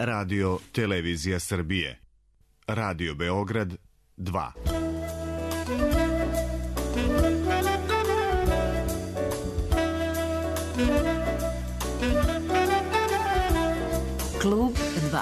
Radio Televizija Srbije. Radio Beograd 2. Klub 2.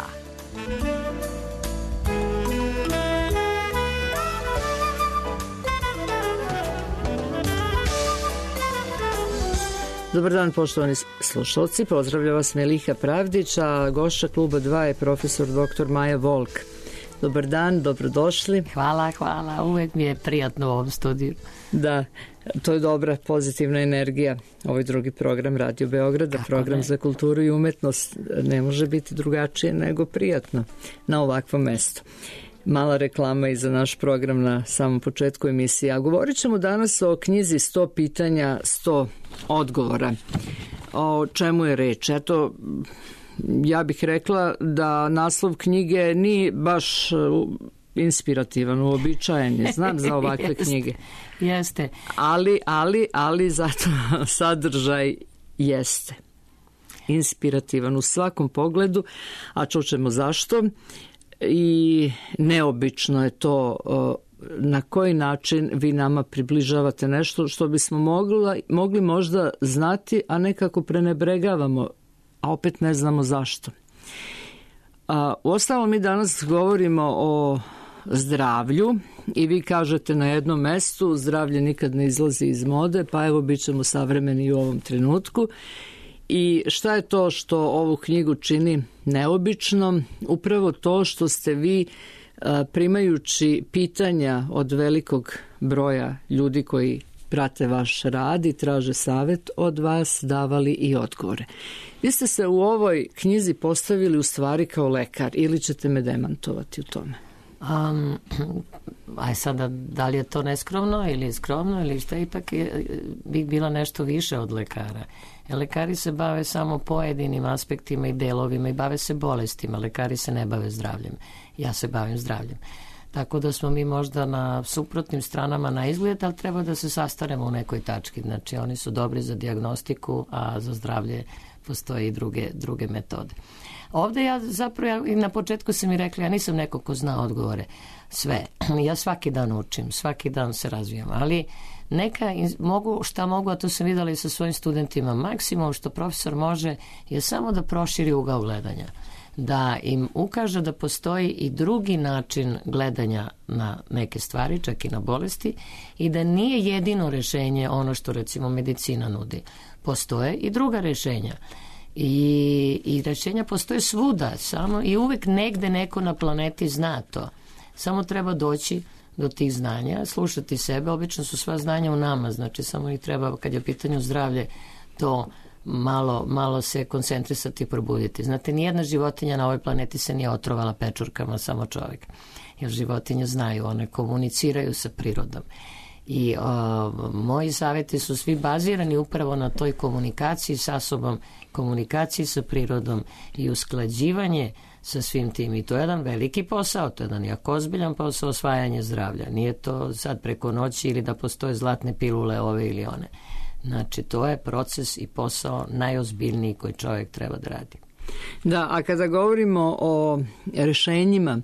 Dobar dan, poštovani slušalci, pozdravlja vas Meliha Pravdić, a gošća Kluba 2 je profesor dr. Maja Volk. Dobar dan, dobrodošli. Hvala, uvek mi je prijatno u ovom studiju. Da, to je dobra pozitivna energija. Ovaj drugi program Radio Beograda, program za kulturu i umetnost, ne može biti drugačije nego prijatno na ovakvom mestu. Mala reklama i za naš program na samom početku emisije. A govorit ćemo danas o knjizi 100 pitanja, 100 odgovora. O čemu je reč? Eto, ja bih rekla da naslov knjige nije baš inspirativan, uobičajen. Znam za ovakve knjige. Jeste. Ali zato sadržaj jeste inspirativan u svakom pogledu, a čućemo zašto. I neobično je to na koji način vi nama približavate nešto što bismo mogli možda znati, a nekako prenebregavamo, a opet ne znamo zašto. Uostalom, mi danas govorimo o zdravlju i vi kažete na jednom mestu zdravlje nikad ne izlazi iz mode, pa evo bit ćemo savremeni u ovom trenutku. I šta je to što ovu knjigu čini neobičnom? Upravo to što ste vi, primajući pitanja od velikog broja ljudi koji prate vaš rad i traže savjet od vas, davali i odgovore. Vi ste se u ovoj knjizi postavili u stvari kao lekar, ili ćete me demantovati u tome? Aj sada, da li je to neskromno ili skromno ili šta, ipak bih bila nešto više od lekara. Lekari se bave samo pojedinim aspektima i delovima i bave se bolestima. Lekari se ne bave zdravljem. Ja se bavim zdravljem. Tako da smo mi možda na suprotnim stranama na izgled, ali treba da se sastanemo u nekoj tački. Znači, oni su dobri za dijagnostiku, a za zdravlje postoje i druge metode. Ovde ja na početku sam mi rekla, ja nisam neko ko zna odgovore. Sve. Ja svaki dan učim, svaki dan se razvijam, ali šta mogu, a to sam videla i sa svojim studentima, maksimum što profesor može je samo da proširi ugao gledanja. Da im ukaže da postoji i drugi način gledanja na neke stvari, čak i na bolesti, i da nije jedino rešenje ono što recimo medicina nudi. Postoje i druga rešenja. I rešenja postoje svuda, samo i uvek negde neko na planeti zna to. Samo treba doći do tih znanja, slušati sebe. Obično su sva znanja u nama, znači samo ih treba, kad je u pitanju zdravlje, to malo se koncentrisati i probuditi. Znate, nijedna životinja na ovoj planeti se nije otrovala pečurkama, samo čovjek. Jer životinje znaju, one komuniciraju sa prirodom. I moji savjeti su svi bazirani upravo na toj komunikaciji sa sobom, komunikaciji sa prirodom i usklađivanje sa svim tim. I to je jedan veliki posao, to je jedan jako ozbiljan posao, osvajanje zdravlja. Nije to sad preko noći ili da postoje zlatne pilule ove ili one. Znači, to je proces i posao najozbiljniji koji čovjek treba da radi. Da, a kada govorimo o rešenjima,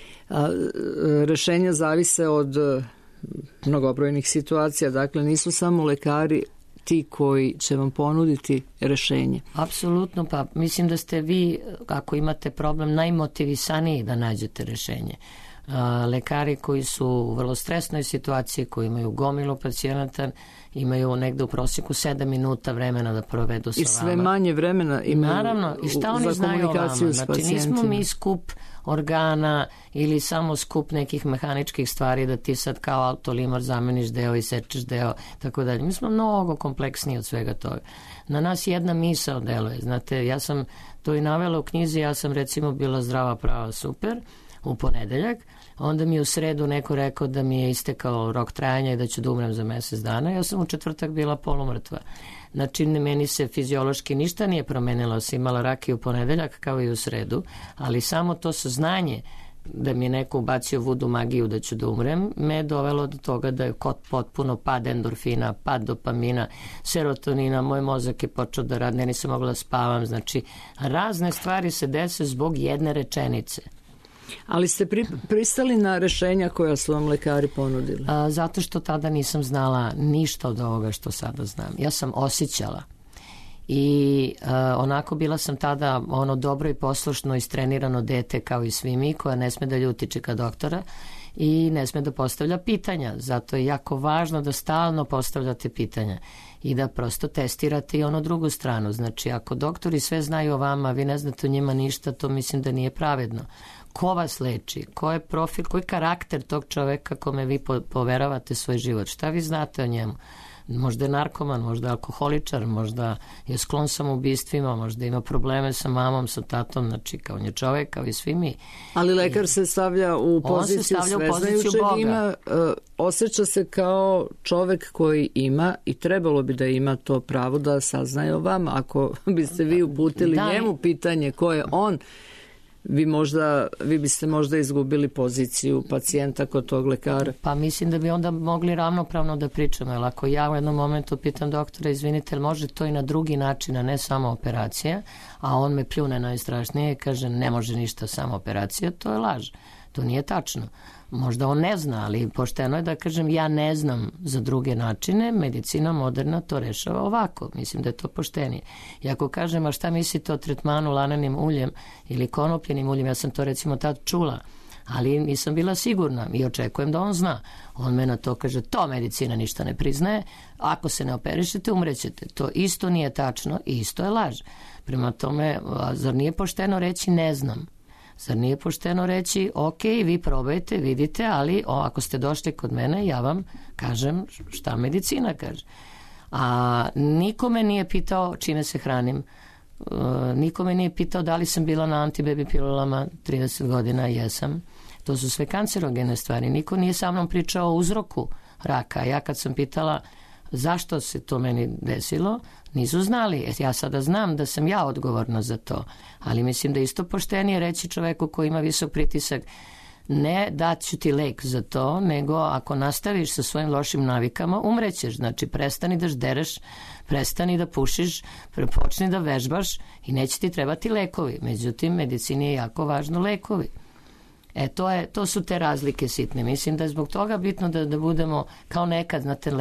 rešenja zavise od mnogobrojnih situacija, dakle nisu samo lekari ti koji će vam ponuditi rešenje. Apsolutno, pa mislim da ste vi, ako imate problem, najmotivisaniji da nađete rešenje. Lekari koji su u vrlo stresnoj situaciji, koji imaju gomilu pacijenata, imaju negde u prosjeku 7 minuta vremena da provedu sa vama. I sve manje vremena imaju. Naravno, i šta oni znaju o vama? Znači, nismo mi skup organa ili samo skup nekih mehaničkih stvari da ti sad kao autolimar zameniš deo i sečeš deo, tako dalje. Mi smo mnogo kompleksniji od svega toga. Na nas jedna misao deluje. Znate, ja sam to i navela u knjizi, ja sam recimo bila zdrava, prava, super u ponedeljak, onda mi je u sredu neko rekao da mi je istekao rok trajanja i da ću da umrem za mesec dana. Ja sam u četvrtak bila polumrtva. Znači, meni se fiziološki ništa nije promenilo, sam imala rak i u ponedeljak kao i u sredu, ali samo to saznanje da mi je neko ubacio vudu magiju da ću da umrem, me je dovelo do toga da je potpuno pad endorfina, pad dopamina, serotonina, moj mozak je počeo da radi, nisam mogla da spavam, znači razne stvari se dese zbog jedne rečenice. Ali ste pristali na rešenja koja su vam lekari ponudili? Zato što tada nisam znala ništa od ovoga što sada znam. Ja sam osjećala. I onako bila sam tada dobro i poslušno istrenirano dete kao i svi mi, koja ne sme da ljuti čeka doktora i ne sme da postavlja pitanja. Zato je jako važno da stalno postavljate pitanja i da prosto testirate i onu drugu stranu. Znači, ako doktori sve znaju o vama, vi ne znate o njima ništa, to mislim da nije pravedno. Ko vas leči? Ko je profil, koji je karakter tog čoveka kome vi poveravate svoj život? Šta vi znate o njemu? Možda je narkoman, možda je alkoholičar, možda je sklon samoubistvima, možda ima probleme sa mamom, sa tatom, znači kao on je čovek, kao i svi mi. Ali lekar se stavlja u poziciju sveznajućeg, ima, osjeća se kao čovek koji ima i trebalo bi da ima to pravo da saznaje o vama. Ako biste vi uputili njemu pitanje ko je on, vi biste možda izgubili poziciju pacijenta kod tog lekara. Pa mislim da bi onda mogli ravnopravno da pričamo, jer ako ja u jednom momentu pitam doktora, izvinite, ali može to i na drugi način, a ne samo operacija, a on me pljune najstrašnije i kaže ne može ništa samo operacija, to je laž. To nije tačno. Možda on ne zna, ali pošteno je da kažem ja ne znam za druge načine, medicina moderna to rešava ovako. Mislim da je to poštenije. I ako kažem, a šta mislite o tretmanu lananim uljem ili konopljenim uljem, ja sam to recimo tad čula, ali nisam bila sigurna i očekujem da on zna. On me na to kaže, to medicina ništa ne priznaje, ako se ne operišete, umrećete. To isto nije tačno i isto je laž. Prema tome, zar nije pošteno reći ne znam? Zar nije pošteno reći, ok, vi probajte, vidite, ali ako ste došli kod mene, ja vam kažem šta medicina kaže. A niko me nije pitao čime se hranim, niko me nije pitao da li sam bila na antibaby pilulama 30 godina, jesam. To su sve kancerogene stvari. Niko nije sa mnom pričao o uzroku raka. Ja kad sam pitala zašto se to meni desilo, nisu znali. Ja sada znam da sam ja odgovorna za to, ali mislim da je isto poštenije reći čoveku koji ima visok pritisak, ne daću ti lek za to, nego ako nastaviš sa svojim lošim navikama, umrećeš. Znači, prestani da ždereš, prestani da pušiš, počni da vežbaš i neće ti trebati lekovi. Međutim, medicini je jako važno lekovi. To su te razlike sitne. Mislim da je zbog toga bitno da budemo kao nekad. Znate,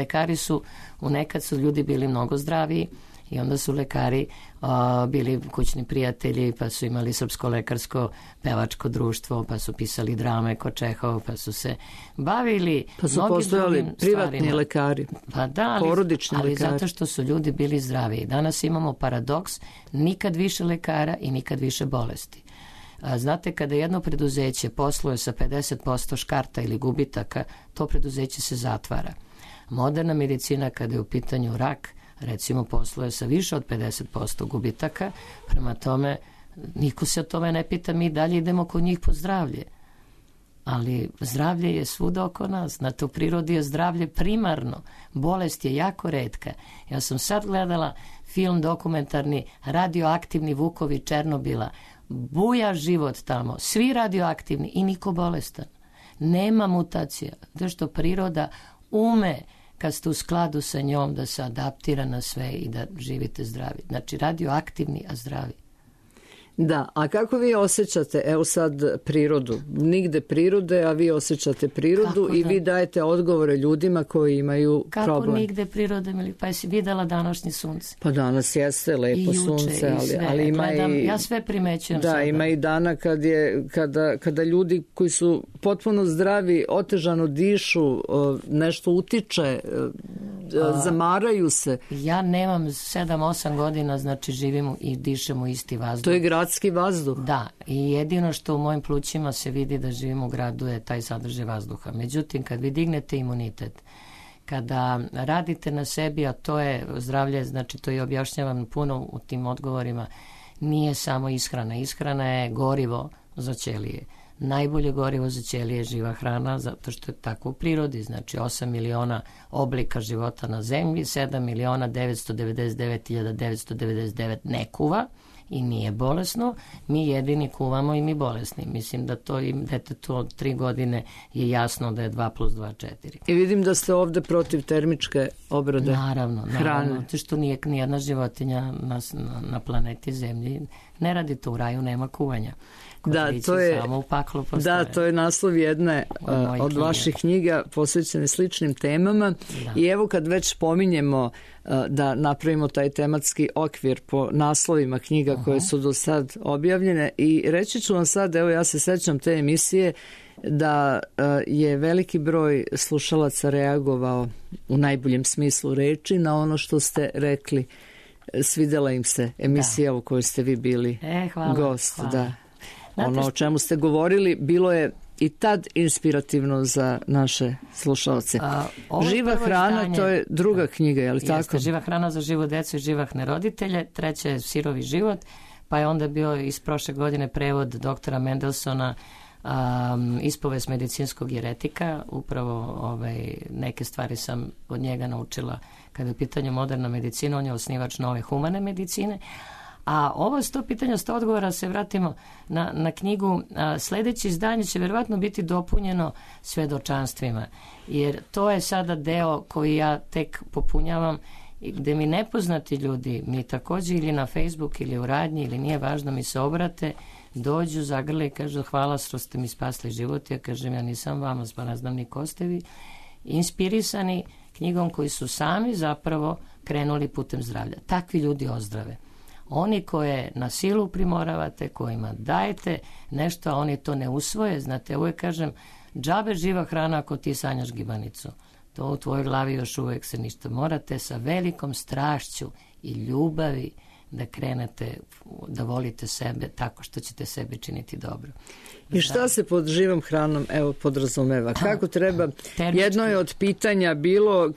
nekad su ljudi bili mnogo zdraviji i onda su lekari bili kućni prijatelji, pa su imali srpsko lekarsko pevačko društvo, pa su pisali drame ko Čehov, pa su se bavili pa su postojali privatni lekari, pa da, porodični ali lekari. Zato što su ljudi bili zdraviji. Danas imamo paradoks, nikad više lekara i nikad više bolesti. Znate, kada jedno preduzeće posluje sa 50% škarta ili gubitaka, to preduzeće se zatvara. Moderna medicina, kada je u pitanju rak, recimo posluje sa više od 50% gubitaka, prema tome niko se o tome ne pita, mi dalje idemo kod njih po zdravlje. Ali zdravlje je svuda oko nas, znate, u prirodi je zdravlje primarno, bolest je jako retka. Ja sam sad gledala film dokumentarni Radioaktivni vukovi Černobila, buja život tamo, svi radioaktivni i niko bolestan. Nema mutacija, zato što priroda ume kad ste u skladu sa njom da se adaptira na sve i da živite zdravi. Znači radioaktivni, a zdravi. Da, a kako vi osjećate, evo sad prirodu, nigde prirode, a vi osjećate prirodu i vi dajete odgovore ljudima koji imaju problem. Kako nigde prirode, pa jesi videla današnje sunce? Pa danas jeste lepo sunce, ali ima i... Ja sve primećujem sada. Da, ima i dana kada ljudi koji su potpuno zdravi, otežano dišu, nešto utiče, zamaraju se. Ja nemam 7-8 godina, znači živimo i dišemo isti vazduh. To je gradski vazduh. Da, i jedino što u mojim plućima se vidi da živimo u gradu je taj sadržaj vazduha. Međutim, kad vi dignete imunitet, kada radite na sebi, a to je zdravlje, znači to i objašnjavam puno u tim odgovorima, nije samo ishrana. Ishrana je gorivo za ćelije. Najbolje gorivo za ćelije je živa hrana, zato što je tako u prirodi, znači 8 miliona oblika života na zemlji, 7 miliona 999.999 ne kuva i nije bolesno, mi jedini kuvamo i mi bolesni. Mislim da to im detetu od 3 godine je jasno da je 2 + 2 4. I vidim da ste ovde protiv termičke obrade hrane. Zato što nijedna životinja na planeti Zemlji ne radi to, u raju nema kuvanja. Samo u paklu postoje. Da, to je naslov jedne od vaših knjiga posvećene sličnim temama. I evo kad već pominjemo da napravimo taj tematski okvir po naslovima knjiga koje su do sad objavljene, i reći ću vam sad, evo ja se sećam te emisije, da je veliki broj slušalaca reagovao u najboljem smislu reči na ono što ste rekli. Svidela im se emisija u kojoj ste vi bili gost. Hvala. Da. Ono o čemu ste govorili bilo je i tad inspirativno za naše slušalce. Živa hrana, to je druga knjiga, je li tako? Jeste, Živa hrana za živu decu i živahne roditelje, treća je Sirovi život, pa je onda bio iz prošle godine prevod doktora Mendelsona Ispovest medicinskog jeretika. Upravo neke stvari sam od njega naučila kada je u pitanju moderna medicina. On je osnivač nove humane medicine. A ovo 100 pitanja, 100 odgovora, se vratimo na knjigu. Sljedeće izdanje će vjerovatno biti dopunjeno svedočanstvima, jer to je sada deo koji ja tek popunjavam, gde mi nepoznati ljudi, mi također ili na Facebook ili u radnji, ili nije važno, mi se obrate, dođu, zagrle i kažu hvala što ste mi spasli život. Ja kažem, ja nisam vama, pa ne znam ni ko ste vi. Inspirisani knjigom koji su sami zapravo krenuli putem zdravlja. Takvi ljudi ozdrave. Oni koje na silu primoravate, kojima dajete nešto, a oni to ne usvoje, znate, uvijek kažem, džabe živa hrana ako ti sanjaš gibanicu. To u tvojoj glavi još uvijek se ništa. Morate sa velikom strašću i ljubavi da krenete, da volite sebe tako što ćete sebi činiti dobro. I šta se pod živom hranom podrazumeva? Kako treba? Jedno je od pitanja bilo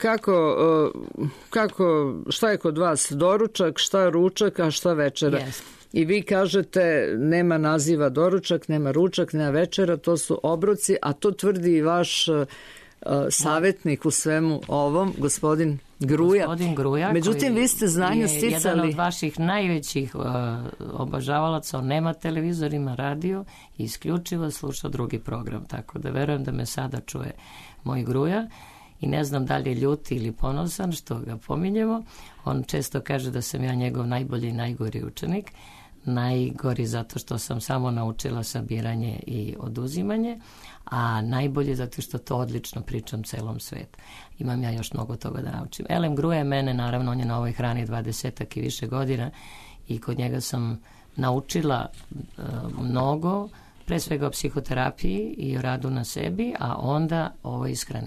šta je kod vas doručak, šta je ručak, a šta večera? Yes. I vi kažete nema naziva doručak, nema ručak, nema večera, to su obroci, a to tvrdi i vaš savjetnik u svemu ovom, gospodin Gruja. Međutim, vi ste znanje sticali. Jedan od vaših najvećih obožavalaca, on nema televizor, ima radio i isključivo sluša drugi program, tako da verujem da me sada čuje moj Gruja i ne znam da li je ljuti ili ponosan što ga pominjemo. On često kaže da sam ja njegov najbolji i najgori učenik. Najgori zato što sam samo naučila sabiranje i oduzimanje, a najbolje zato što to odlično pričam celom svetu. Imam ja još mnogo toga da naučim. Elem Gruje mene, naravno, on je na ovoj hrani 20 i više godina i kod njega sam naučila mnogo, pre svega o psihoterapiji i o radu na sebi, a onda o ishrani.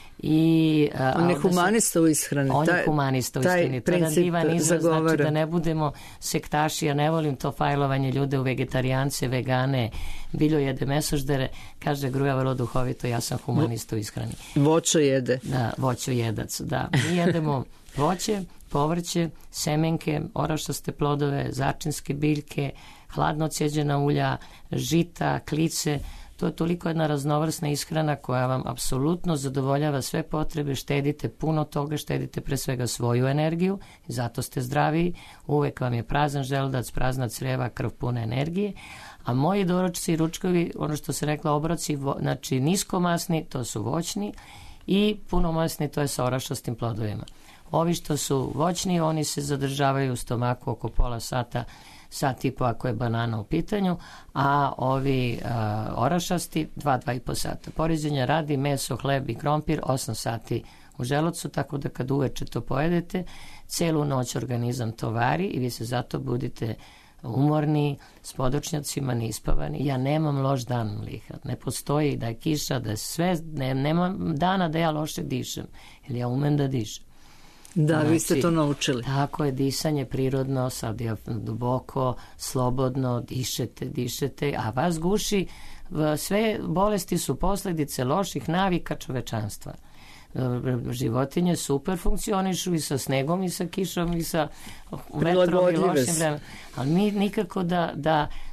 On je humanista u ishrani. On je humanista u ishrani. To je jedan divan izraz, znači da ne budemo sektaši. Ja ne volim to fajlovanje ljude u vegetarijance, vegane, biljojede, mesoždere. Kaže Gruja vrlo duhovito, ja sam humanista u ishrani. Voće jede. Da, voćojedac, da. Mi jedemo voće, povrće, semenke, orašaste plodove, začinske biljke, hladno cijeđena ulja, žita, klice. To je toliko jedna raznovrsna ishrana koja vam apsolutno zadovoljava sve potrebe, štedite puno toga, štedite pre svega svoju energiju, zato ste zdraviji, uvek vam je prazan želudac, prazna creva, krv puna energije, a moji doručci i ručkovi, ono što se rekla obroci, znači niskomasni, to su voćni, i punomasni, to je sa orašastim plodovima. Ovi što su voćni, oni se zadržavaju u stomaku oko pola sata, sat i po ako je banana u pitanju, a ovi orašasti 2,5 sata. Poređenja radi meso, hleb i krompir 8 sati u želucu, tako da kad uveče to pojedete, celu noć organizam to vari i vi se zato budite umorni, s podočnjacima, neispavani. Ja nemam loš dan, Liha. Ne postoji da je kiša, da je sve, nema dana da ja loše dišem, jer ja umem da dišem. Da, znači, vi ste to naučili. Tako je, disanje prirodno, sad je duboko, slobodno, dišete, a vas guši, sve bolesti su posljedice loših navika čovečanstva. Životinje super funkcionišu i sa snegom i sa kišom i sa vetrom i lošim vremenom. Ali mi nikako da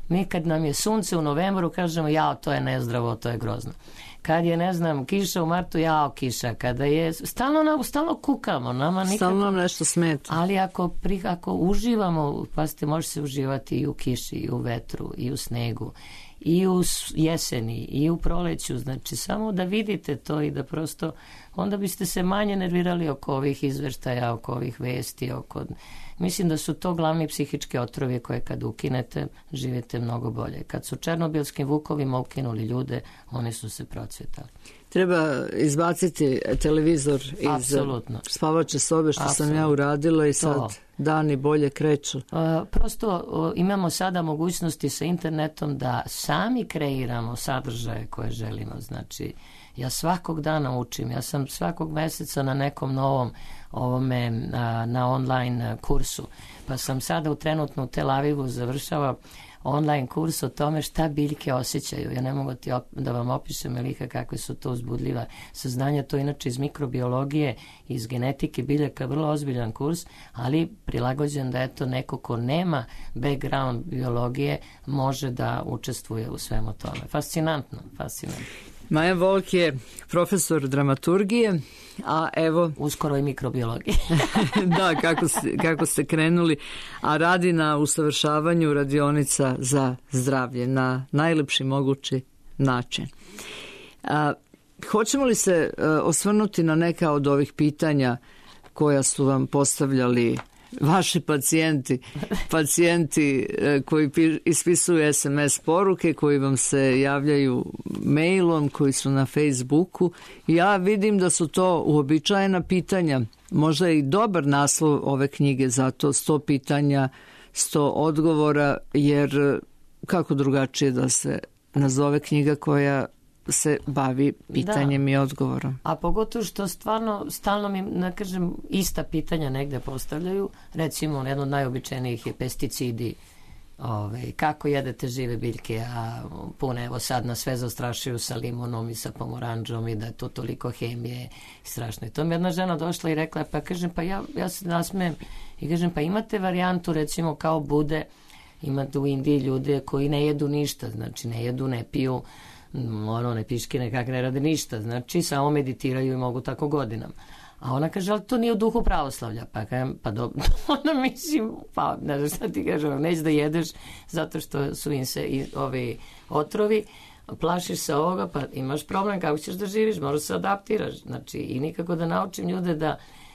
Mi kad nam je sunce u novembru kažemo jao, to je nezdravo, to je grozno. Kad je, ne znam, kiša u martu, jao, kiša. Kada je, stalno kukamo. Stalno nam nešto smeta. Ali ako uživamo, pazite, može se uživati i u kiši, i u vetru, i u snegu, i u jeseni, i u proleću. Znači, samo da vidite to i da prosto, onda biste se manje nervirali oko ovih izveštaja, oko ovih vesti, Mislim da su to glavni psihički otrovi koje kad ukinete, živite mnogo bolje. Kad su černobilskim vukovima ukinuli ljude, oni su se procvjetali. Treba izbaciti televizor iz spavače sobe, što sam ja uradila i sad dani bolje kreću. Prosto imamo sada mogućnosti sa internetom da sami kreiramo sadržaje koje želimo. Znači, ja svakog dana učim, ja sam svakog meseca na nekom novom na online kursu, pa sam sada trenutno u Tel Avivu završava online kurs o tome šta biljke osjećaju. Ja ne mogu da vam opišem Eliha kakve su to uzbudljiva saznanja, to inače iz mikrobiologije, iz genetike biljaka, vrlo ozbiljan kurs, ali prilagođen da eto neko ko nema background biologije može da učestvuje u svemu tome. Fascinantno. Maja Volk je profesor dramaturgije, a evo... Uskoro i mikrobiologije. Da, kako ste krenuli, a radi na usavršavanju radionica za zdravlje na najlepši mogući način. Hoćemo li se osvrnuti na neka od ovih pitanja koja su vam postavljali vaši pacijenti koji ispisuju SMS poruke, koji vam se javljaju mailom, koji su na Facebooku. Ja vidim da su to uobičajena pitanja, možda i dobar naslov ove knjige, zato 100 pitanja, 100 odgovora, jer kako drugačije da se nazove knjiga koja se bavi pitanjem i odgovorom. A pogotovo što stalno mi, da kažem, ista pitanja negde postavljaju. Recimo, jedno od najobičajnijih je pesticidi. Kako jedete žive biljke, a pune, evo sad nas sve zastrašuju sa limunom i sa pomoranđom i da je to toliko hemije strašno. I to mi jedna žena došla i rekla, pa kažem, pa ja se nasmejem i kažem, pa imate varijantu, recimo, kao bude, imate u Indiji ljude koji ne jedu ništa, znači ne jedu, ne piju, ne piški nekak ne rade ništa, znači samo meditiraju i mogu tako godinama. A ona kaže, ali to nije u duhu pravoslavlja. Pa kažem, pa dobro, ona mislim, pa ne znam šta ti kažem, neće da jedeš zato što su im se ovi otrovi, plašiš se ovoga, pa imaš problem, kako ćeš da živiš, možda se adaptiraš. Znači, i nikako da naučim ljude da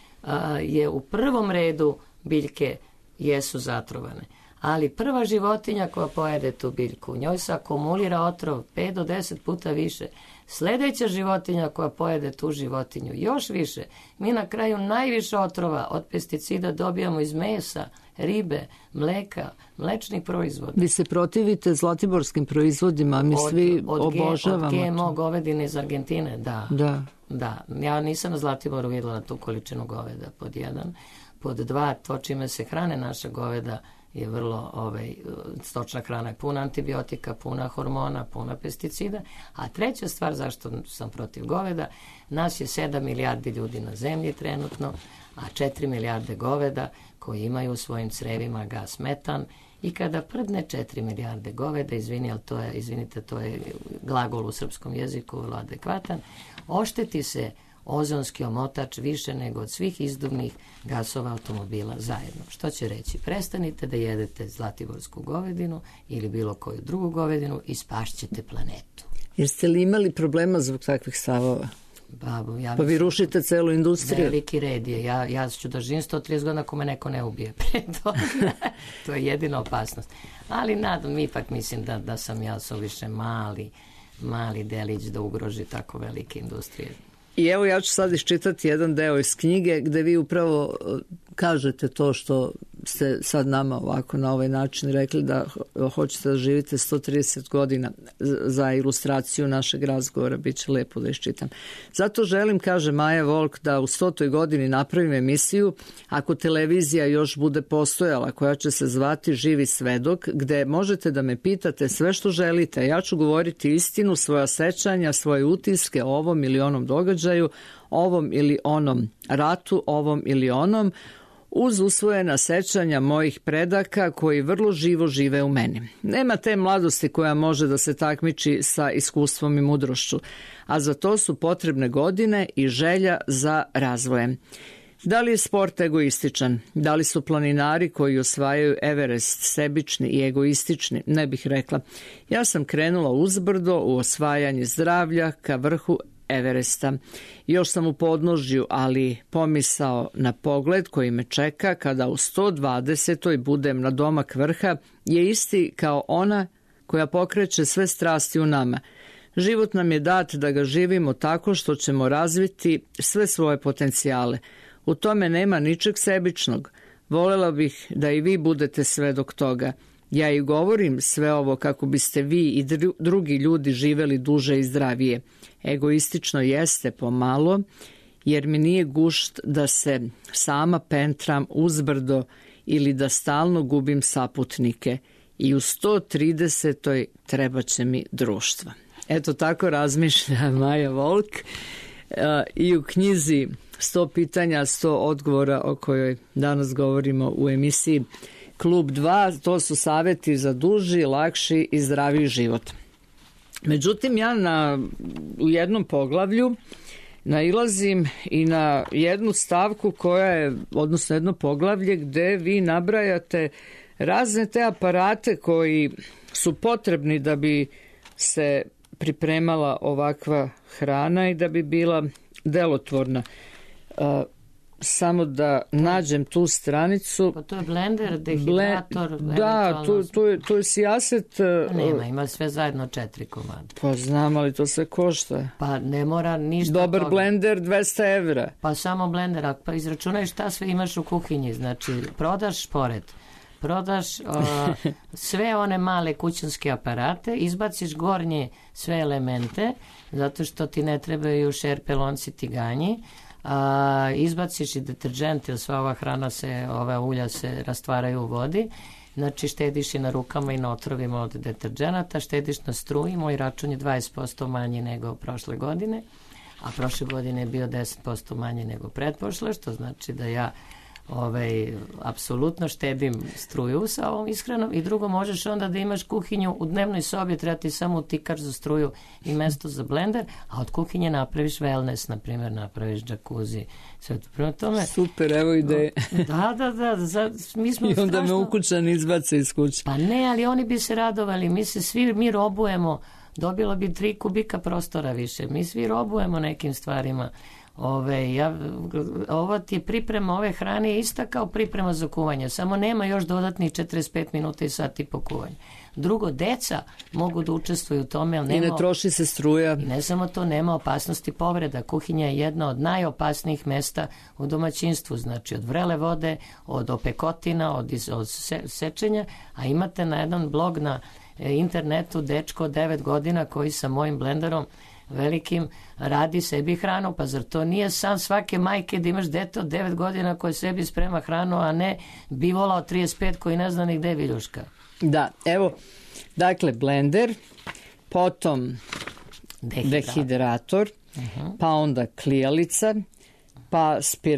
je u prvom redu biljke jesu zatrovane. Ali prva životinja koja pojede tu biljku, u njoj se akumulira otrov 5 do 10 puta više. Sljedeća životinja koja pojede tu životinju još više. Mi na kraju najviše otrova od pesticida dobijamo iz mesa, ribe, mleka, mlečnih proizvoda. Vi se protivite zlatiborskim proizvodima, mi svi obožavamo. Od GMO govedine iz Argentine, da. Ja nisam na Zlatiboru vidjela tu količinu goveda, pod 1. Pod 2, to čime se hrane naša goveda je vrlo, stočna hrana je puna antibiotika, puna hormona, puna pesticida. A treća stvar zašto sam protiv goveda, nas je 7 milijardi ljudi na zemlji trenutno, a 4 milijarde goveda koji imaju u svojim crevima gas metan i kada prdne 4 milijarde goveda, izvinite, to je glagol u srpskom jeziku vrlo adekvatan, ošteti se ozonski omotač više nego od svih izduvnih gasova automobila zajedno. Što će reći? Prestanite da jedete zlatiborsku govedinu ili bilo koju drugu govedinu i spašćete planetu. Jeste li imali problema zbog takvih stavova? Pa vi rušite celu industriju. Veliki red je. Ja ću da živim 130 godina ako me neko ne ubije pre toga. To je jedina opasnost. Ali ipak mislim da sam ja suviše mali delić da ugroži tako velike industrije. I evo ja ću sad iščitati jedan deo iz knjige gde vi upravo kažete to što ste sad nama ovako na ovaj način rekli da hoćete da živite 130 godina. Za ilustraciju našeg razgovora bit će lepo da iščitam. Zato želim, kaže Maja Volk, da u 100. godini napravim emisiju, ako televizija još bude postojala, koja će se zvati Živi svedok, gde možete da me pitate sve što želite. Ja ću govoriti istinu, svoja sećanja, svoje utiske o ovom ili onom događaju, ovom ili onom ratu, ovom ili onom. uz usvojena sećanja mojih predaka koji vrlo živo žive u meni. Nema te mladosti koja može da se takmiči sa iskustvom i mudrošću, a za to su potrebne godine i želja za razvojem. Da li je sport egoističan? Da li su planinari koji osvajaju Everest sebični i egoistični? Ne bih rekla. Ja sam krenula uzbrdo u osvajanje zdravlja ka vrhu Everesta. Još sam u podnožju, ali pomisao na pogled koji me čeka kada u 120. budem na domak vrha je isti kao ona koja pokreće sve strasti u nama. Život nam je dat da ga živimo tako što ćemo razviti sve svoje potencijale. U tome nema ničeg sebičnog. Volela bih da i vi budete svedok toga. Ja i govorim sve ovo kako biste vi i drugi ljudi živeli duže i zdravije. Egoistično jeste pomalo, jer mi nije gušt da se sama pentram uzbrdo ili da stalno gubim saputnike. I u 130. treba će mi društva. Eto tako razmišlja Maja Volk i u knjizi 100 pitanja, 100 odgovora o kojoj danas govorimo u emisiji Klub 2, to su savjeti za duži, lakši i zdraviji život. Međutim, ja u jednom poglavlju nailazim i na jednu stavku koja je, odnosno jedno poglavlje gde vi nabrajate razne te aparate koji su potrebni da bi se pripremala ovakva hrana i da bi bila delotvorna. Samo da nađem tu stranicu. Pa to je blender, dehidrator. Da, to je sijaset. Nema, ima sve zajedno 4 komada. Pa znam, ali to sve košta. Pa ne mora ništa. Dobar toga. Blender 200 evra. Pa samo blender, pa izračunaj šta sve imaš u kuhinji. Znači, prodaš šporet, prodaš sve one male kućanske aparate, izbaciš gornje sve elemente, zato što ti ne trebaju šerpe, lonci, tiganji, izbaciš i deterđent, jer sva ova hrana ova ulja se rastvaraju u vodi, znači štediš i na rukama i na otrovima od deterđenata, štediš na struji, moj račun je 20% manji nego prošle godine, a prošle godine je bio 10% manji nego pretprošle, što znači da ja apsolutno štedim struju sa ovom ishranom. I drugo, možeš onda da imaš kuhinju u dnevnoj sobi, treba ti samo utikač za struju i mesto za blender, a od kuhinje napraviš wellness, na primjer napraviš džakuzi, sve to. Prema tome, super, evo ideje. Da, mi smo i onda strašno... me ukućan izbace iz kuće. Pa ne, ali oni bi se radovali, mi robujemo, dobilo bi 3 kubika prostora više, mi svi robujemo nekim stvarima. Ovo ti je priprema ove hrane je ista kao priprema za kuvanje, samo nema još dodatnih 45 minuta i sat i po kuvanje. Drugo, deca mogu da učestvuju u tome, ali nema, i ne troši se struja. I ne samo to, nema opasnosti povreda. Kuhinja je jedna od najopasnijih mesta u domaćinstvu, znači od vrele vode, od opekotina, od sečenja, a imate na jedan blog na internetu dečko od 9 godina koji sa mojim blenderom velikim radi sebi hranu, pa zar to nije san svake majke da imaš dete od 9 godina koje sebi sprema hranu, a ne bivola od 35 koji ne zna ni gde je viljuška. Da, evo, dakle blender, potom dehidrator, pa onda klijalica, pa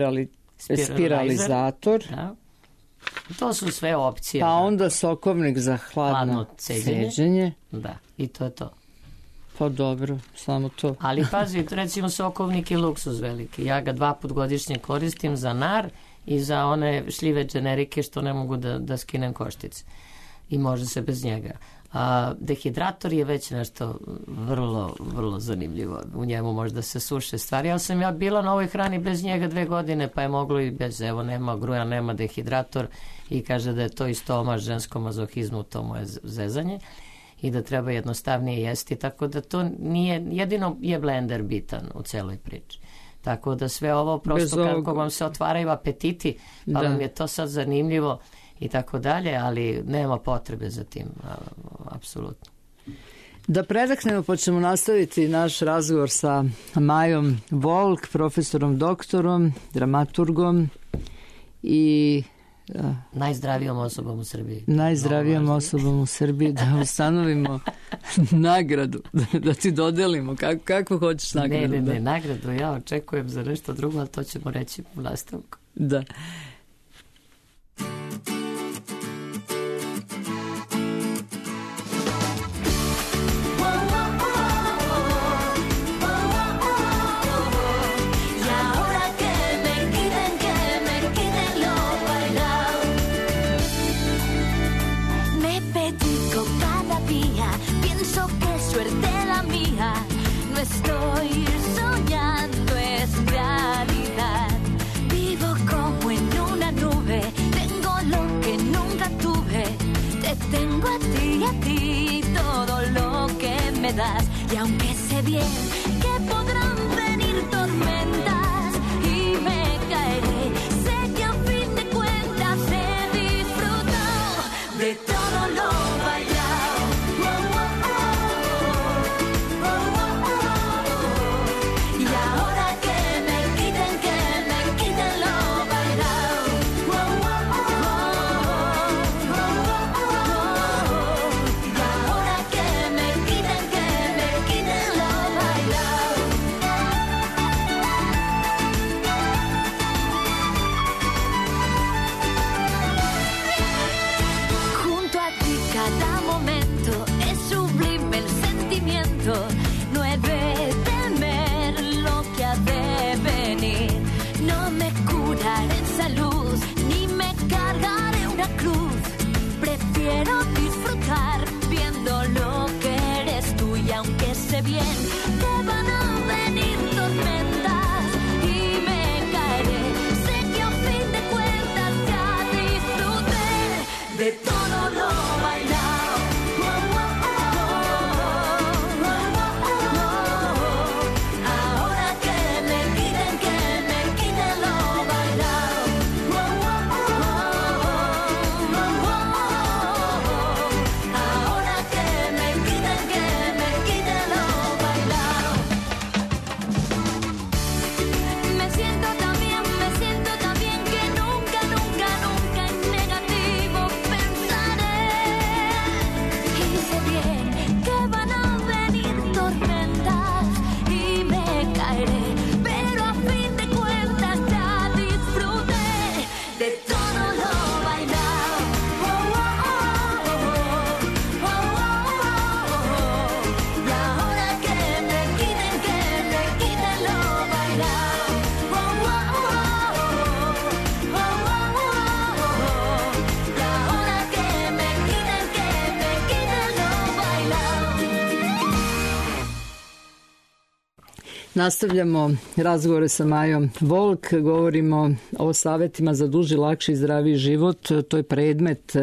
spiralizator. Da. To su sve opcije. Pa onda sokovnik za hladno ceđenje. Da, i to je to. Pa dobro, samo to. Ali pazi, recimo sokovnik je luksuz veliki. Ja ga 2 put godišnje koristim za nar i za one šljive dženerike što ne mogu da skinem koštice. I može se bez njega. Dehidrator je već nešto vrlo, vrlo zanimljivo. U njemu možda se suše stvari. Ali sam ja bila na ovoj hrani bez njega 2 godine, pa je moglo i bez, evo, nema gruja, nema dehidrator i kaže da je to isto omaž ženskom mazohizmu, to moje zezanje. I da treba jednostavnije jesti, tako da to nije, jedino je blender bitan u celoj priči. Tako da sve ovo prosto kako vam se otvaraju apetiti, pa vam je to sad zanimljivo i tako dalje, ali nema potrebe za tim, apsolutno. Da predahnemo, pa ćemo nastaviti naš razgovor sa Majom Volk, profesorom doktorom, dramaturgom i najzdravijom osobom u Srbiji. Najzdravijom osobom u Srbiji, da ustanovimo nagradu, da ti dodelimo. Kako hoćeš nagradu? Ne, nagradu ja očekujem za nešto drugo, ali to ćemo reći u nastavku. Da. realidad. No estoy soñando, es realidad. Vivo como en una nube, tengo lo que nunca tuve. Te tengo a ti, todo lo que me das. Y aunque sé bien que podrán venir tormentas y me caeré, sé que a fin de cuentas he disfrutado de todo lo bailado. Y ahora que me quiten lo bailado. Y ahora que me quiten lo bailado. Junto a ti cada momento es sublime el sentimiento. No he de temer lo que ha de venir. No me curaré en salud, ni me cargaré una cruz. Prefiero disfrutar viendo lo que eres tú. Y aunque sé bien que van a venir tormentas y me caeré, sé que a fin de cuentas ya disfruté de todo lo bailado. Ahora que me quiten lo bailado. Ahora que me quiten lo bailado. Me siento tan bien que nunca en negativo pensaré. Y sé bien que van a venir tormentas y me caeré, pero a fin de cuentas ya disfruté de todo lo bailado. Y ahora que me quiten lo bailado. Y ahora que me quiten lo bailado. Nastavljamo razgovore sa Majom Volk, govorimo o savjetima za duži, lakši i zdraviji život. To je predmet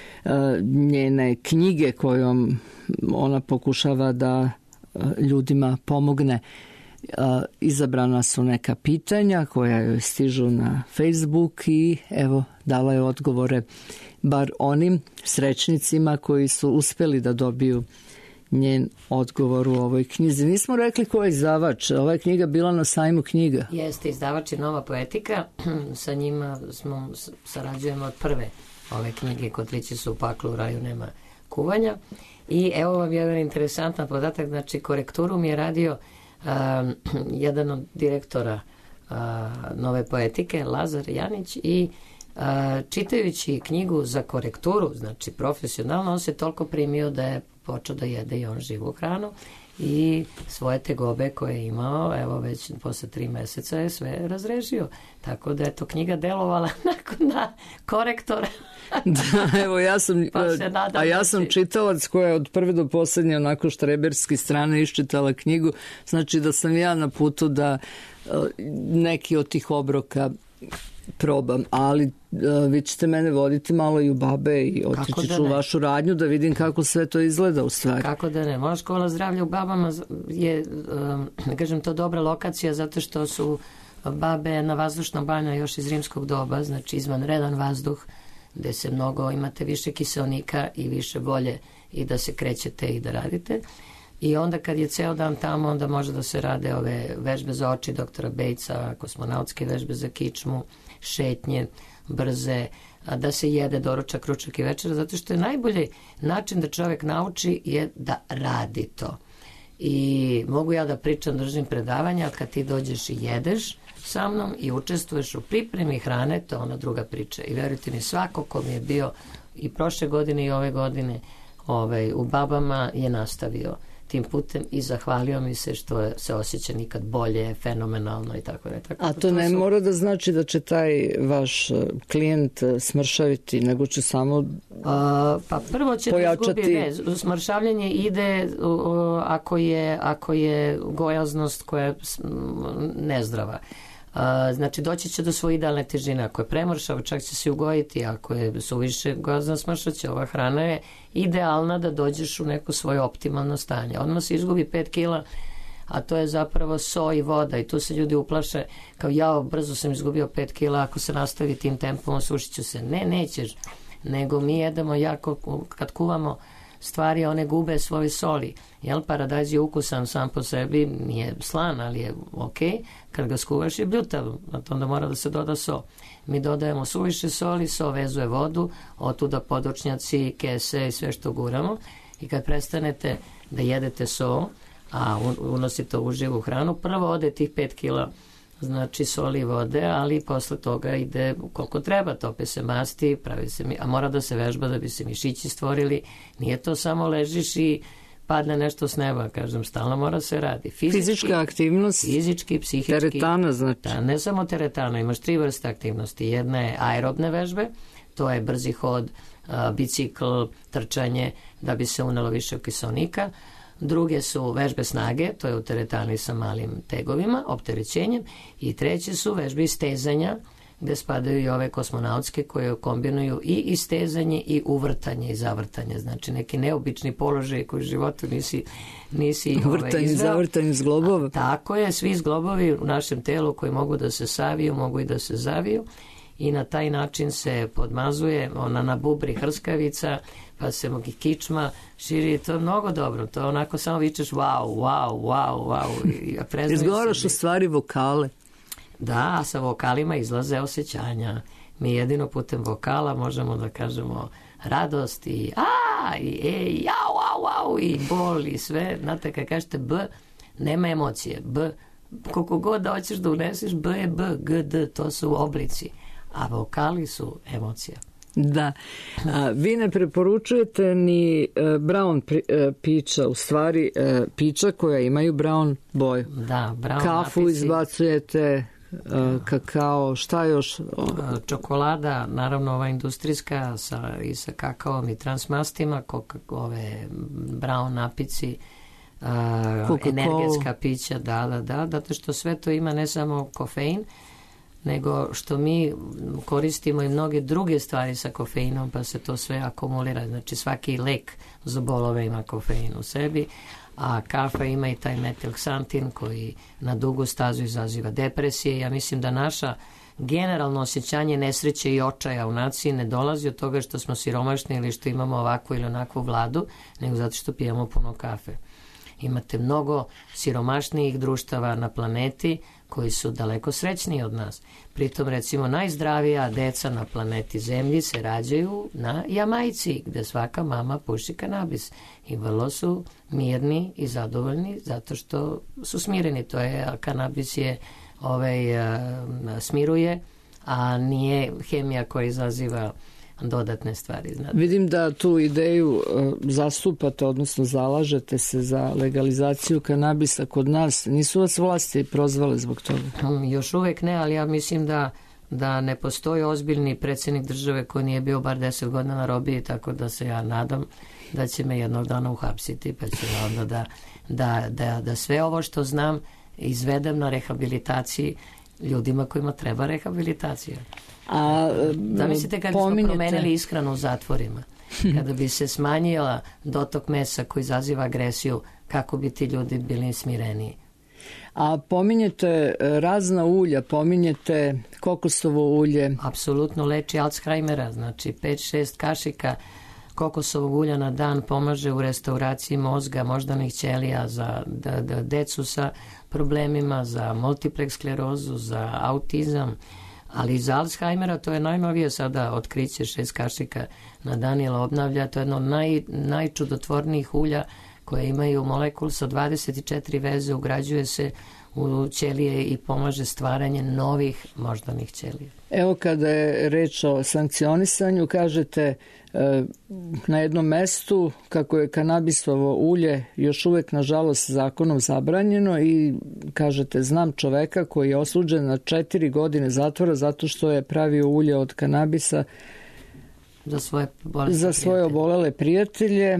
njene knjige kojom ona pokušava da ljudima pomogne. Izabrana su neka pitanja koja joj stižu na Facebook i evo dala je odgovore bar onim srećnicima koji su uspeli da dobiju njen odgovor u ovoj knjizi. Nismo rekli ko je izdavač. Ova je knjiga bila na sajmu knjiga. Jeste, izdavač je Nova poetika. Sa njima sarađujemo od prve ove knjige. Kotlići su u paklu, u raju nema kuvanja. I evo vam jedan interesantan podatak. Znači, korekturu mi je radio jedan od direktora Nove poetike, Lazar Janić, i čitajući knjigu za korekturu, znači profesionalno, on se toliko primio da je počeo da jede i on živu hranu i svoje tegobe koje je imao, evo već posle 3 meseca je sve razrešio. Tako da je to knjiga delovala na korektora. Da, evo ja sam čitalac koja je od prve do posljednje onako štreberski strane iščitala knjigu, znači da sam ja na putu da neki od tih obroka probam, ali vi ćete mene voditi malo i u Babe i otići ću u vašu radnju da vidim kako sve to izgleda u stvari. Kako da ne? Moja škola zdravlja u Babama je, kažem, to dobra lokacija zato što su Babe na vazdušnom banju još iz rimskog doba, znači izvanredan vazduh gde se mnogo, imate više kiseonika i više volje i da se krećete i da radite. I onda kad je ceo dan tamo, onda može da se rade ove vežbe za oči doktora Bejca, kosmonautske vežbe za kičmu, šetnje brze, da se jede doručak, ručak i večera, zato što je najbolji način da čovjek nauči je da radi to. I mogu ja da pričam, držim predavanja, kad ti dođeš i jedeš sa mnom i učestvuješ u pripremi hrane, to je ona druga priča. I verujte mi, svako ko mi je bio i prošle godine i ove godine u Babama je nastavio. tim putem i zahvalio mi se što se osjeća nikad bolje, fenomenalno i tako da. A to ne mora da znači da će taj vaš klijent smršaviti, nego će samo pa prvo će pojačati... Smršavljanje ide ako je gojaznost koja je nezdrava. Znači doći će do svoje idealne težine. Ako je premršav, čak će se ugojiti. Ako je suviše gojazna, smršaće. Ova hrana je idealna da dođeš u neko svoje optimalno stanje. Odmah se izgubi 5 kila, a to je zapravo so i voda i tu se ljudi uplaše kao brzo sam izgubio 5 kila, ako se nastavi tim tempom osušit ću se. Ne, nećeš. Nego mi jedemo kad kuvamo stvari, one gube svoje soli. Paradajz je ukusan sam po sebi, nije slan, ali je ok. Kad ga skuvaš je bljutav, onda mora da se doda so. Mi dodajemo suviše soli, so vezuje vodu, otuda podočnjaci, kese i sve što guramo. I kad prestanete da jedete so, a unosite uživu hranu, prvo ode tih 5 kila znači soli i vode, ali posle toga ide koliko treba, tope se masti, pravi se, a mora da se vežba da bi se mišići stvorili. Nije to samo ležiš i padne nešto s neba, kažem, stalno mora se radi. Fizička aktivnost, fizički, psihički. Teretana, znači. Da, ne samo teretana, imaš 3 vrste aktivnosti. Jedna je aerobne vežbe, to je brzi hod, bicikl, trčanje, da bi se unelo više kiseonika. Druge su vežbe snage, to je u teretani sa malim tegovima, opterećenjem, i treće su vežbe istezanja, gde spadaju i ove kosmonautske koje kombinuju i istezanje i uvrtanje i zavrtanje, znači neki neobični položaj koji u životu nisi uvrtanje i zavrtanje zglobova. Tako je, svi zglobovi u našem telu koji mogu da se saviju, mogu i da se zaviju i na taj način se podmazuje, ona na bubri hrskavica, pa se kičma širi, to je mnogo dobro, to onako samo vičeš wow, wow, wow, wow. Izgovaraš u stvari vokale. Da, a sa vokalima izlaze osjećanja. Mi jedino putem vokala možemo da kažemo radost i jau, au, i bol i sve. Znate, kad kažete B, nema emocije. B, koliko god da hoćeš da uneseš, B je B, G, D, to su oblici. A vokali su emocija. Da. Vi ne preporučujete ni brown pića, u stvari pića koja imaju brown boju. Da, brown kafu napici. Izbacujete, kakao, šta još? Čokolada, naravno ova industrijska i sa kakaom i transmastima, ove brown napici, energetska pića, da, zato što sve to ima ne samo kofein, nego što mi koristimo i mnoge druge stvari sa kofeinom, pa se to sve akumulira. Znači svaki lek za bolove ima kofein u sebi, a kafa ima i taj metilksantin koji na dugu stazu izaziva depresije. Ja mislim da naša generalno osjećanje nesreće i očaja u naciji ne dolazi od toga što smo siromašni ili što imamo ovakvu ili onakvu vladu, nego zato što pijemo puno kafe. Imate mnogo siromašnijih društava na planeti koji su daleko srećniji od nas. Pritom, recimo, najzdravija deca na planeti Zemlji se rađaju na Jamajci, gde svaka mama puši kanabis. I vrlo su mirni i zadovoljni zato što su smireni. To je, kanabis je smiruje, a nije hemija koja izaziva dodatne stvari. Znate. Vidim da tu ideju zastupate, odnosno zalažete se za legalizaciju kanabisa kod nas. Nisu vas vlasti prozvale zbog toga? Još uvek ne, ali ja mislim da ne postoji ozbiljni predsjednik države koji nije bio bar 10 godina na robiji, tako da se ja nadam da će me jednog dana uhapsiti, pa će onda da sve ovo što znam izvedem na rehabilitaciji ljudima kojima treba rehabilitacija. Zamislite kad bismo promenili ishranu u zatvorima, kada bi se smanjila dotok mesa koji izaziva agresiju, kako bi ti ljudi bili smireniji. A pominjete razna ulja, pominjete kokosovo ulje. Apsolutno leči Alzheimera, znači 5-6 kašika kokosovog ulja na dan pomaže u restauraciji mozga, moždanih ćelija, za decu sa problemima, za multiplex sklerozu, za autizam, ali i za Alzheimera. To je najnovije sada otkriće, 6 kašika na dan, ili obnavlja. To je jedno od najčudotvornijih ulja koje imaju molekul sa 24 veze, ugrađuje se u ćelije i pomaže stvaranje novih moždanih ćelija. Evo kada je reč o sankcionisanju, kažete na jednom mestu kako je kanabisovo ulje još uvek nažalost zakonom zabranjeno i kažete znam čoveka koji je osuđen na 4 godine zatvora zato što je pravio ulje od kanabisa za svoje obolele prijatelje.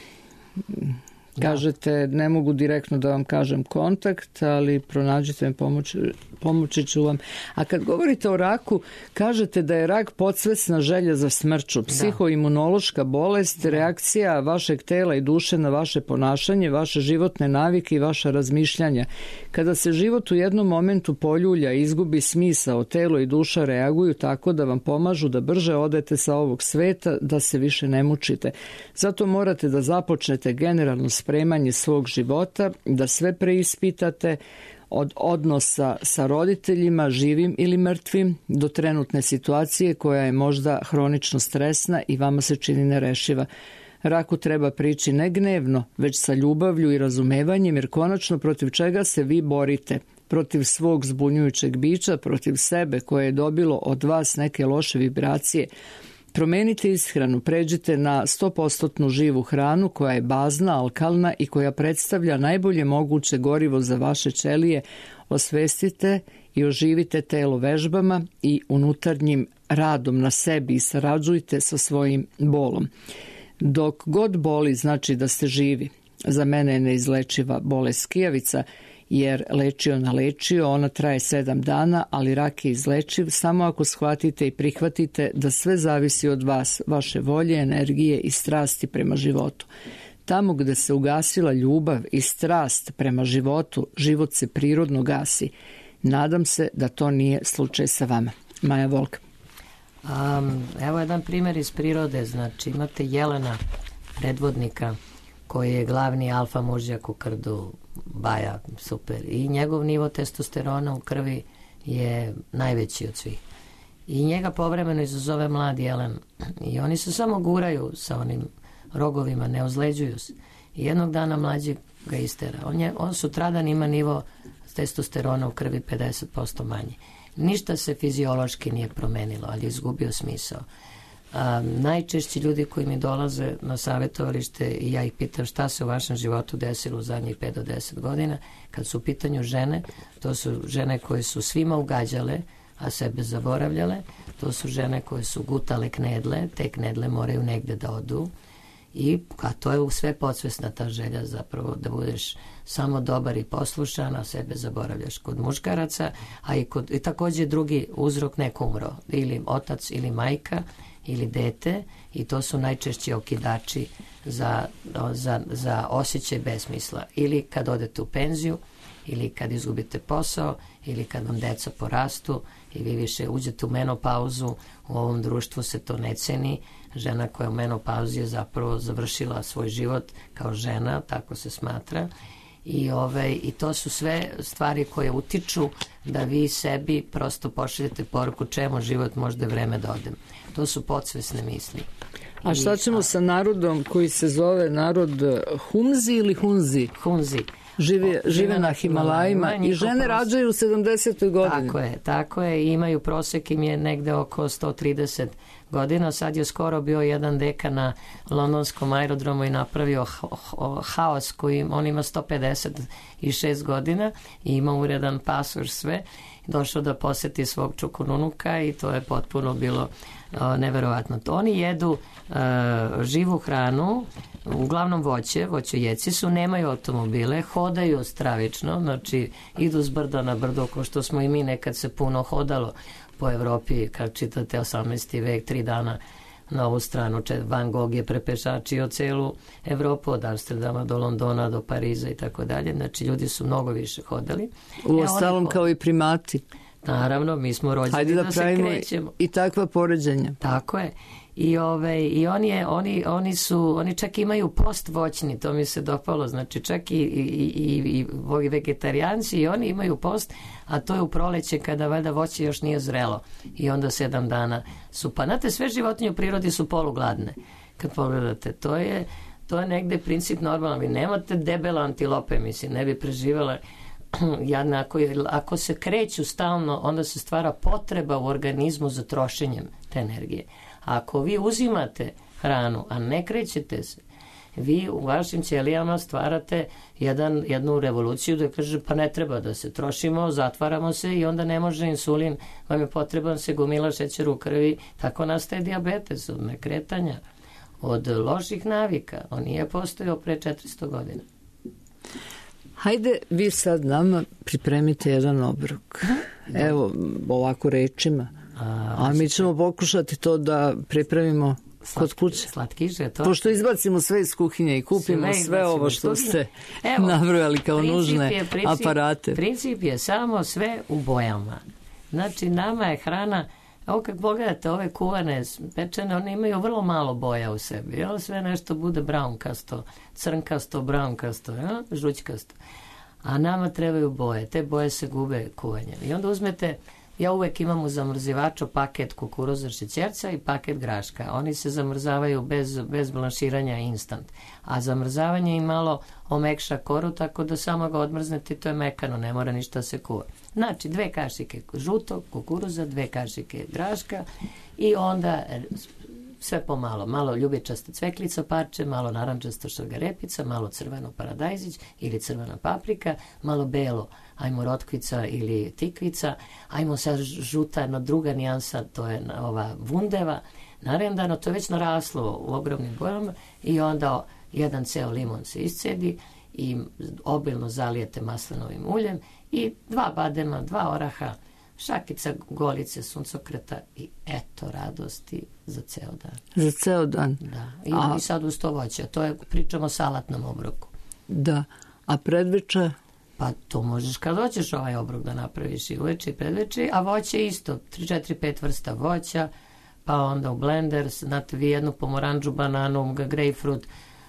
Kažete, ne mogu direktno da vam kažem kontakt, ali pronađite me, pomoći ću vam. A kad govorite o raku, kažete da je rak podsvesna želja za smrću, psihoimunološka bolest, reakcija vašeg tela i duše na vaše ponašanje, vaše životne navike i vaša razmišljanja. Kada se život u jednom momentu poljulja i izgubi smisao, telo i duša reaguju tako da vam pomažu da brže odete sa ovog sveta, da se više ne mučite. Zato morate da započnete generalno spremanje svog života, da sve preispitate od odnosa sa roditeljima, živim ili mrtvim, do trenutne situacije koja je možda hronično stresna i vama se čini nerešiva. Raku treba prići ne gnevno, već sa ljubavlju i razumevanjem, jer konačno protiv čega se vi borite? Protiv svog zbunjujućeg bića, protiv sebe koje je dobilo od vas neke loše vibracije. Promenite ishranu, pređite na 100% živu hranu koja je bazna, alkalna i koja predstavlja najbolje moguće gorivo za vaše ćelije. Osvestite i oživite telo vežbama i unutarnjim radom na sebi i sarađujte sa svojim bolom. Dok god boli, znači da ste živi. Za mene je neizlečiva bolest skijavica, jer lečio nalečio, ona traje 7 dana, ali rak je izlečiv samo ako shvatite i prihvatite da sve zavisi od vas, vaše volje, energije i strasti prema životu. Tamo gde se ugasila ljubav i strast prema životu, život se prirodno gasi. Nadam se da to nije slučaj sa vama. Maja Volk. Evo jedan primjer iz prirode. Znači imate jelena, predvodnika, koji je glavni alfa mužjak u krdu, baja, super. I njegov nivo testosterona u krvi je najveći od svih. I njega povremeno izazove mladi jelen. I oni se samo guraju sa onim rogovima, ne ozleđuju se. I jednog dana mlađi ga istera. On sutradan ima nivo testosterona u krvi 50% manje. Ništa se fiziološki nije promenilo, ali je izgubio smisao. Najčešći ljudi koji mi dolaze na savjetovalište i ja ih pitam šta se u vašem životu desilo u zadnjih 5 do 10 godina, kad su u pitanju žene, to su žene koje su svima ugađale, a sebe zaboravljale, to su žene koje su gutale knedle, te knedle moraju negde da odu, a to je sve podsvesna ta želja zapravo da budeš samo dobar i poslušan, a sebe zaboravljaš. Kod muškaraca, a i također drugi uzrok, neko umro, ili otac ili majka ili dete, i to su najčešći okidači za osjećaj besmisla. Ili kad odete u penziju, ili kad izgubite posao, ili kad vam deca porastu i vi više uđete u menopauzu. U ovom društvu se to ne ceni. Žena koja u menopauzi je zapravo završila svoj život kao žena, tako se smatra. I to su sve stvari koje utiču da vi sebi prosto pošaljete poruku čemu život, možda je vreme da odem. To su podsvesne misli. A šta ćemo sa narodom koji se zove narod Humzi ili Hunzi? Hunzi. Žive na Himalajima i žene rađaju u 70. godini. Tako je. Imaju prosek im je negde oko 130 godina. Sad je skoro bio jedan deka na londonskom aerodromu i napravio haos koji on ima 156 godina i ima uredan pasoš sve. Došao da poseti svog čukununuka i to je potpuno bilo neverovatno. Oni jedu živu hranu, uglavnom voćojeci su, nemaju automobile, hodaju stravično, znači idu s brda na brdo, kao što smo i mi nekad se puno hodalo po Evropi, kad čitate 18. vek, 3 dana na ovu stranu. Van Gogh je prepešačio celu Evropu, od Amsterdama do Londona, do Pariza i tako dalje. Znači ljudi su mnogo više hodali. Uostalom kao i primati. Naravno, mi smo rođeni da se krećemo. I takva poređenja. Tako je. I oni čak imaju post voćni, to mi se dopalo, znači čak i vegetarijanci i oni imaju post, a to je u proleće kada valjda voće još nije zrelo i onda 7 dana su, pa znate, sve životinje u prirodi su polugladne, kad pogledate, to to je negde princip normalan. Vi nemate debele antilope, mislim, ne bi preživjela jadne. Ako se kreću stalno, onda se stvara potreba u organizmu za trošenjem te energije. A ako vi uzimate hranu, a ne krećete se, vi u vašim ćelijama stvarate jednu revoluciju da kaže pa ne treba da se trošimo, zatvaramo se i onda ne može insulin, vam je potreban, se gomila šećer u krvi, tako nastaje dijabetes od nekretanja, od loših navika. On nije postojao pre 400 godina. Hajde, vi sad nama pripremite jedan obrok. Evo, ovako rečima. A mi ćemo pokušati to da pripremimo kod kuće. Slatkiše, to. Pošto izbacimo sve iz kuhinje i kupimo sve ovo što ste nabrojali kao nužne aparate. Princip je samo sve u bojama. Znači, nama je hrana, ovo kad pogledate, ove kuvane, pečene, one imaju vrlo malo boja u sebi. Jel? Sve nešto bude braunkasto, crnkasto, braunkasto, žućkasto. A nama trebaju boje. Te boje se gube kuvanjem. I onda uzmete, ja uvek imam u zamrzivaču paket kukuruza šećerca i paket graška. Oni se zamrzavaju bez blanširanja instant. A zamrzavanje im malo omekša koru, tako da samo ga odmrznete i to je mekano, ne mora ništa se kuva. Znači, 2 kašike žutog kukuruza, 2 kašike graška i onda sve pomalo. Malo ljubičasta cveklica parče, malo narančasta šargarepica, malo crveno paradajzić ili crvena paprika, malo belo, ajmo rotkvica ili tikvica, ajmo sad žuta, jedna druga nijansa, to je ova vundeva, narendano, to je već naraslo u ogromnim bojama i onda jedan ceo limon se iscedi i obilno zalijete maslinovim uljem i 2 badema, 2 oraha, šakica golice suncokreta i eto radosti za ceo dan. Za ceo dan? Da. I sad uz to voće. To je, pričamo o salatnom obroku. Da. A predveče? Pa to možeš kad hoćeš ovaj obrok da napraviš i uveče i predveče, a voće isto. 3, 4, 5 vrsta voća, pa onda u blender, znate vi jednu pomoranđu, bananu, grejpfrut,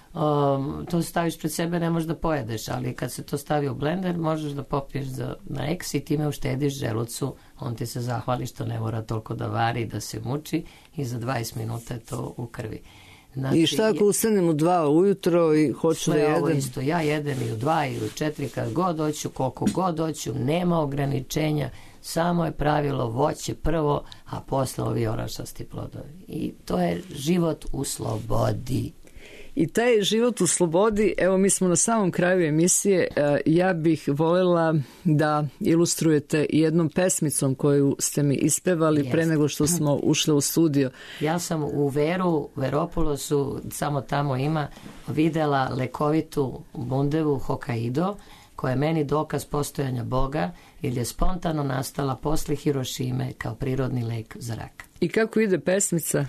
to staviš pred sebe, ne možeš da pojedeš, ali kad se to stavi u blender, možeš da popiješ na eks i time uštediš želucu, on ti se zahvali što ne mora toliko da vari, da se muči i za 20 minuta je to u krvi. Znači, i šta ako ustanem u 2 ujutro i hoću da jedem? Ovo isto, ja jedem i u 2 i u 4 kad god hoću, koliko god hoću, nema ograničenja, samo je pravilo voće prvo, a posle ovi orašasti plodovi. I to je život u slobodi. I taj život u slobodi, evo mi smo na samom kraju emisije, ja bih voljela da ilustrujete jednom pesmicom koju ste mi ispevali pre nego što smo ušli u studio. Ja sam u Veropulosu, samo tamo ima, videla lekovitu bundevu Hokkaido, koja je meni dokaz postojanja Boga, jer je spontano nastala posle Hirošime kao prirodni lek za rak. I kako ide pesmica?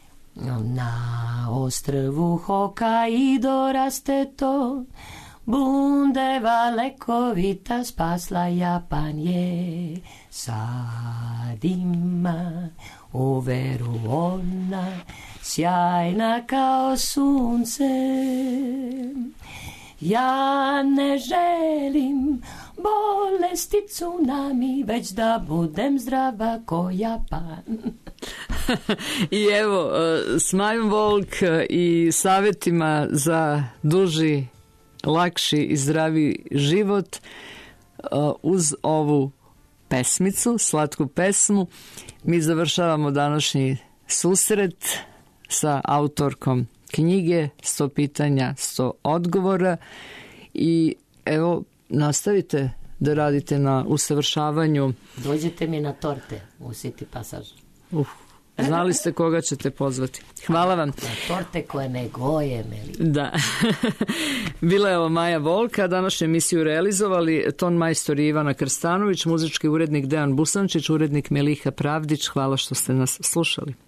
Na ostrvu Hokkaido raste to, bundeva lekovita spasla Japan je. Sad ima u veru ona, sjajna kao sunce. Ja ne želim bolesti tsunami, već da budem zdrava ko Japan. I evo, s Majom Volk i savjetima za duži, lakši i zdravi život uz ovu pesmicu, slatku pesmu, mi završavamo današnji susret sa autorkom knjige 100 pitanja, 100 odgovora i evo, nastavite da radite na usavršavanju. Dođete mi na torte u City Passage. Znali ste koga ćete pozvati. Hvala vam. Torte koje ne goje, Meli. Da. Bila je ovo Maja Volka, današnju emisiju realizovali ton majstor Ivana Krstanović, muzički urednik Dejan Busančić, urednik Meliha Pravdić. Hvala što ste nas slušali.